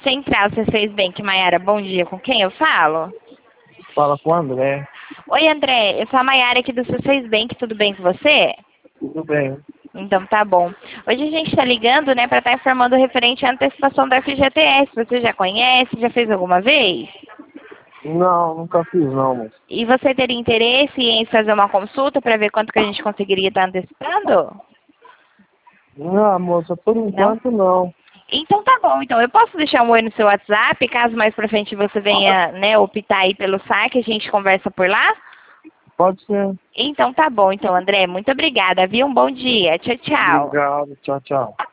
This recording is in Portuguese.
Central C6 Bank, Maiara, bom dia. Com quem eu falo? Fala com o André. Oi, André. Eu sou a Maiara aqui do C6 Bank. Tudo bem com você? Tudo bem. Então tá bom. Hoje a gente está ligando, né, para estar informando referente à antecipação da FGTS. Você já conhece? Já fez alguma vez? Não, nunca fiz não, moça. E você teria interesse em fazer uma consulta para ver quanto que a gente conseguiria estar antecipando? Não, moça, por Não? enquanto não. Então tá bom. Então eu posso deixar um oi no seu WhatsApp, caso mais pra frente você venha, né, optar aí pelo saque, a gente conversa por lá? Pode ser. Então tá bom. Então, André, muito obrigada, viu? Um bom dia. Tchau, tchau. Obrigado. Tchau, tchau.